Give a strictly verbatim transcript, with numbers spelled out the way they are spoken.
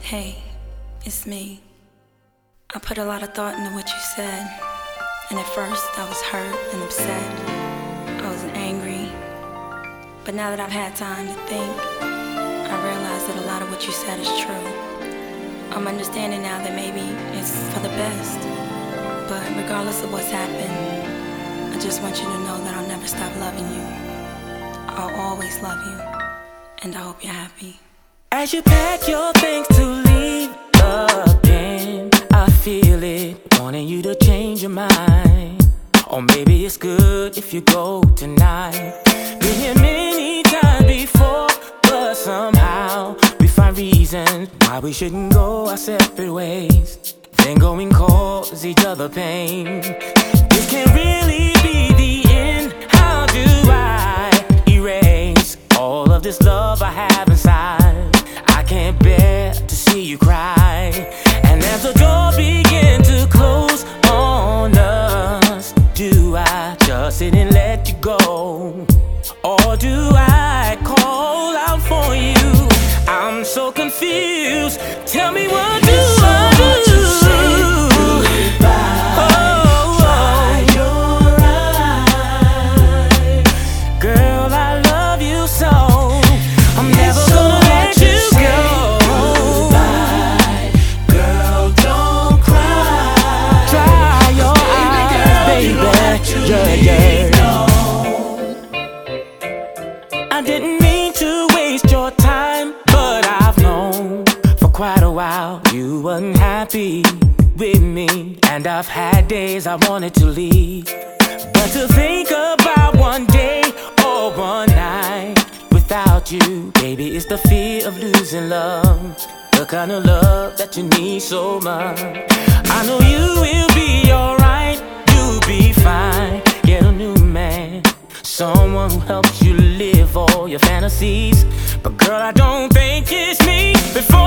Hey, it's me. I put a lot of thought into what you said, and at first I was hurt and upset. I was angry, but now that I've had time to think, I realize that a lot of what you said is true. I'm understanding now that maybe it's for the best, but regardless of what's happened, I just want you to know that I'll never stop loving you. I'll always love you, and I hope you're happy. As you pack your things to leave again, I feel it, wanting you to change your mind. Or maybe it's good if you go tonight. Been here many times before, but somehow we find reasons why we shouldn't go our separate ways. Then go and cause each other pain. This can't really be the end. How do I erase all of this love I have inside? I can't bear to see you cry. And as the door begins to close on us, do I just sit and let you go? Or do I call out for you? I'm so confused. Tell me what do I do? Yeah, yeah. I didn't mean to waste your time, but I've known for quite a while you weren't happy with me. And I've had days I wanted to leave, but to think about one day or one night without you, baby, it's the fear of losing love. The kind of love that you need so much. I know you will be alright, you'll be fine. Get a new man, someone who helps you live all your fantasies. But girl, I don't think it's me. Before